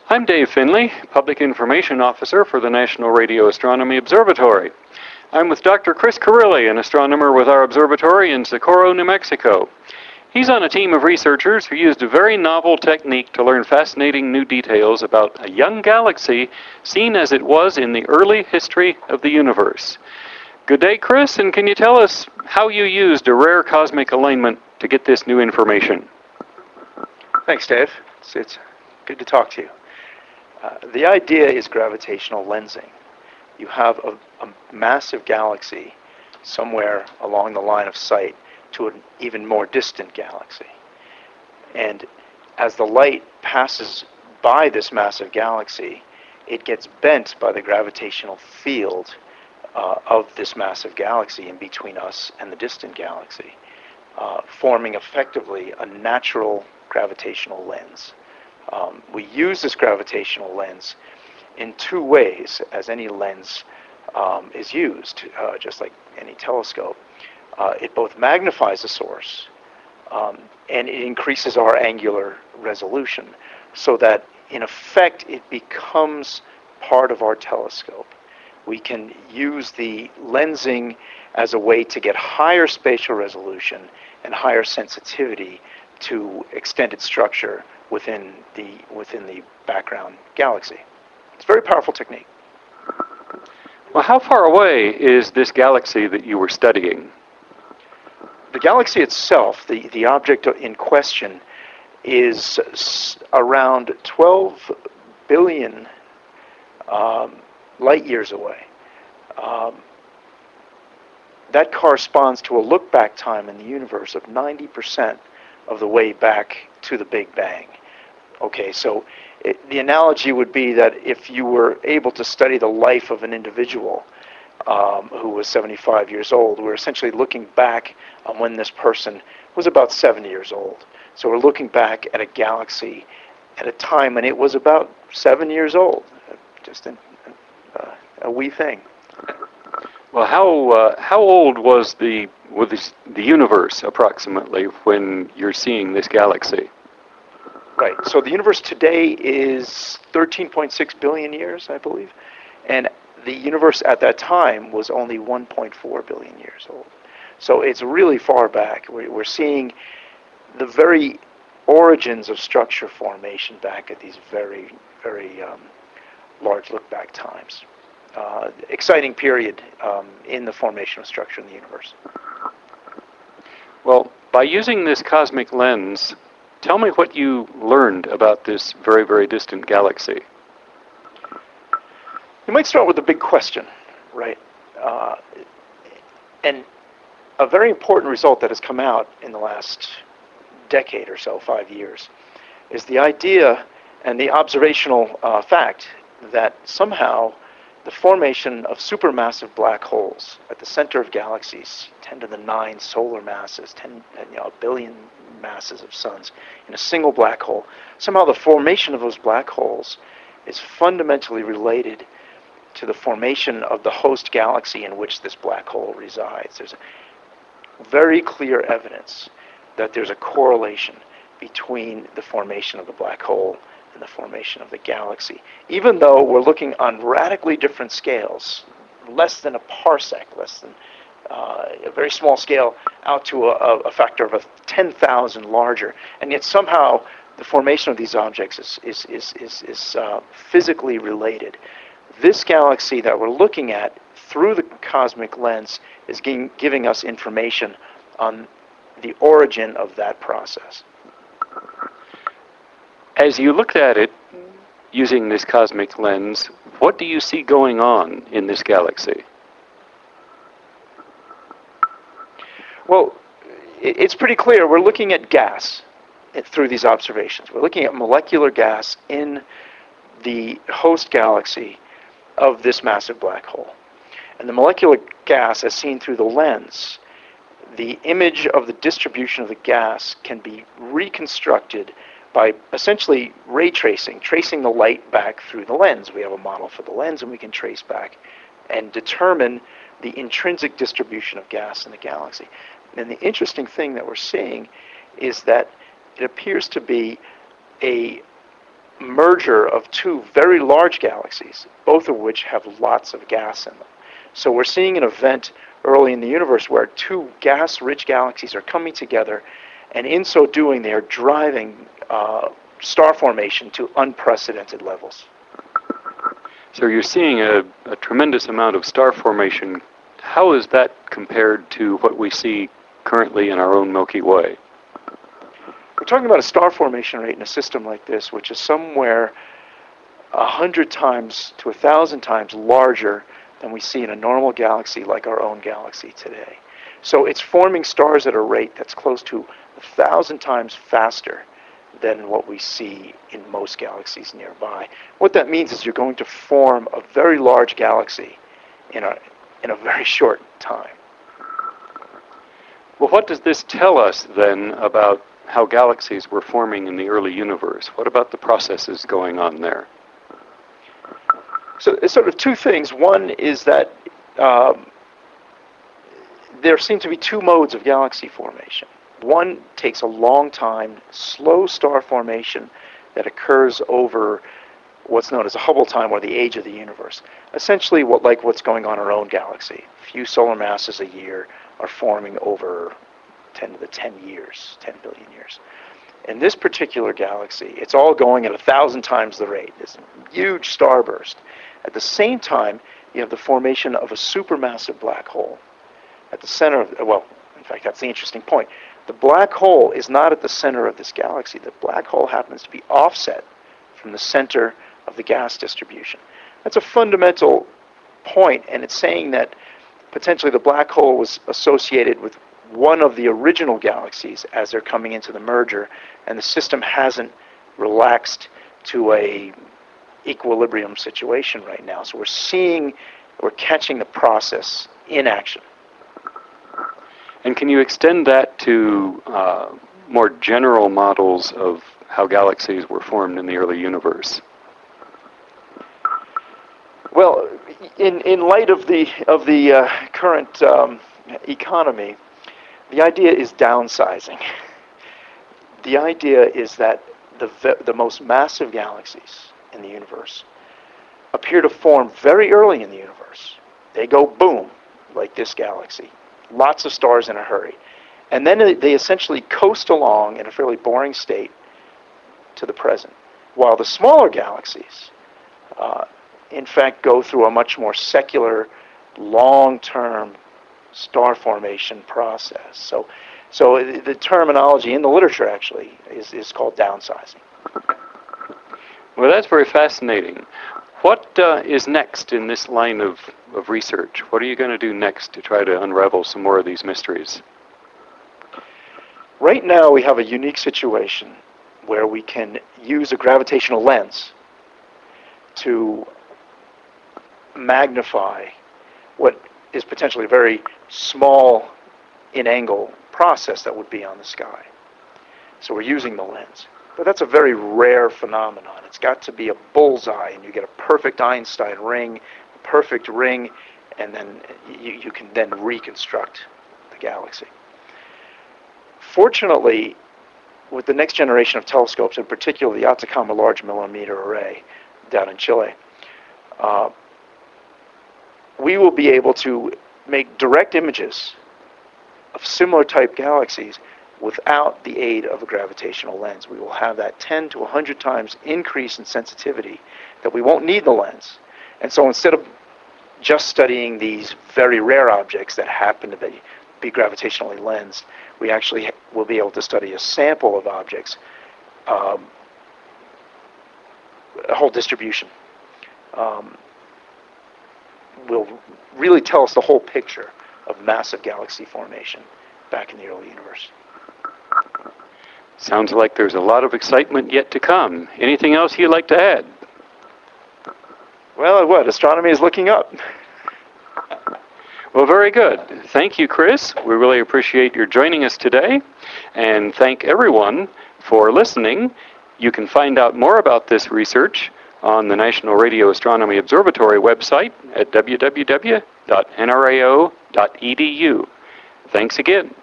I'm Dave Finley, Public Information Officer for the National Radio Astronomy Observatory. I'm with Dr. Chris Carrilli, an astronomer with our observatory in Socorro, New Mexico. He's on a team of researchers who used a very novel technique to learn fascinating new details about a young galaxy seen as it was in the early history of the universe. Good day, Chris, and can you tell us how you used a rare cosmic alignment to get this new information? Thanks, Dave. It's good to talk to you. The idea is gravitational lensing. You have a massive galaxy somewhere along the line of sight to an even more distant galaxy. And as the light passes by this massive galaxy, it gets bent by the gravitational field of this massive galaxy in between us and the distant galaxy, forming effectively a natural gravitational lens. We use this gravitational lens in two ways, as any lens is used, just like any telescope. It both magnifies the source and it increases our angular resolution so that, in effect, it becomes part of our telescope. We can use the lensing as a way to get higher spatial resolution and higher sensitivity to extended structure within the background galaxy. It's a very powerful technique. Well, how far away is this galaxy that you were studying? The galaxy itself, the object in question, is around 12 billion light years away. That corresponds to a look-back time in the universe of 90% of the way back to the Big Bang. Okay, so the analogy would be that if you were able to study the life of an individual who was 75 years old, we're essentially looking back on when this person was about 70 years old. So we're looking back at a galaxy at a time when it was about 7 years old, just a wee thing. Well, how old was the universe approximately when you're seeing this galaxy? Right. So the universe today is 13.6 billion years, I believe, and the universe at that time was only 1.4 billion years old. So it's really far back. We're seeing the very origins of structure formation back at these very, very large look-back times. Exciting period in the formation of structure in the universe. Well, by using this cosmic lens, tell me what you learned about this very, very distant galaxy. You might start with the big question, right? And a very important result that has come out in the last decade or so, 5 years, is the idea and the observational fact that somehow the formation of supermassive black holes at the center of galaxies, 10 to the 9 solar masses, a billion masses of suns in a single black hole, somehow the formation of those black holes is fundamentally related to the formation of the host galaxy in which this black hole resides. There's very clear evidence that there's a correlation between the formation of the black hole and the formation of the galaxy, even though we're looking on radically different scales, less than a parsec, less than a very small scale, out to a factor of 10,000 larger, and yet somehow the formation of these objects is physically related. This galaxy that we're looking at through the cosmic lens is giving us information on the origin of that process. As you looked at it using this cosmic lens, what do you see going on in this galaxy? Well, it's pretty clear. We're looking at gas through these observations. We're looking at molecular gas in the host galaxy of this massive black hole. And the molecular gas, as seen through the lens, the image of the distribution of the gas can be reconstructed by essentially ray tracing the light back through the lens. We have a model for the lens, and we can trace back and determine the intrinsic distribution of gas in the galaxy. And the interesting thing that we're seeing is that it appears to be a merger of two very large galaxies, both of which have lots of gas in them. So we're seeing an event early in the universe where two gas-rich galaxies are coming together, and in so doing, they are driving star formation to unprecedented levels. So you're seeing a tremendous amount of star formation. How is that compared to what we see currently in our own Milky Way? We're talking about a star formation rate in a system like this, which is somewhere 100 times to 1,000 times larger than we see in a normal galaxy like our own galaxy today. So it's forming stars at a rate that's close to 1,000 times faster than what we see in most galaxies nearby. What that means is you're going to form a very large galaxy in a very short time. Well, what does this tell us then about how galaxies were forming in the early universe? What about the processes going on there? So it's sort of two things. One is that there seem to be two modes of galaxy formation. One takes a long time, slow star formation that occurs over what's known as a Hubble time, or the age of the universe. Essentially, what's going on in our own galaxy. A few solar masses a year are forming over 10 to the 10 years, 10 billion years. In this particular galaxy, it's all going at 1,000 times the rate. This huge starburst. At the same time, you have the formation of a supermassive black hole. At the center of, well, in fact, that's the interesting point. The black hole is not at the center of this galaxy. The black hole happens to be offset from the center of the gas distribution. That's a fundamental point, and it's saying that potentially the black hole was associated with one of the original galaxies as they're coming into the merger, and the system hasn't relaxed to a equilibrium situation right now. So we're catching the process in action. And can you extend that to more general models of how galaxies were formed in the early universe? Well, in light of the current economy, the idea is downsizing. The idea is that the most massive galaxies in the universe appear to form very early in the universe. They go boom, like this galaxy. Lots of stars in a hurry. And then they essentially coast along in a fairly boring state to the present. While the smaller galaxies, in fact, go through a much more secular, long-term star formation process. So the terminology in the literature actually is called downsizing. Well, that's very fascinating. What is next in this line of research? What are you going to do next to try to unravel some more of these mysteries? Right now we have a unique situation where we can use a gravitational lens to magnify what is potentially a very small in-angle process that would be on the sky. So we're using the lens. But that's a very rare phenomenon. It's got to be a bullseye, and you get a perfect Einstein ring, a perfect ring, and then you can then reconstruct the galaxy. Fortunately, with the next generation of telescopes, in particular the Atacama Large Millimeter Array down in Chile, we will be able to make direct images of similar type galaxies without the aid of a gravitational lens. We will have that 10 to 100 times increase in sensitivity that we won't need the lens. And so instead of just studying these very rare objects that happen to be gravitationally lensed, we actually will be able to study a sample of objects, a whole distribution. Will really tell us the whole picture of massive galaxy formation back in the early universe. Sounds like there's a lot of excitement yet to come. Anything else you'd like to add? Well, astronomy is looking up. Well, very good. Thank you, Chris. We really appreciate your joining us today. And thank everyone for listening. You can find out more about this research on the National Radio Astronomy Observatory website at www.nrao.edu. Thanks again.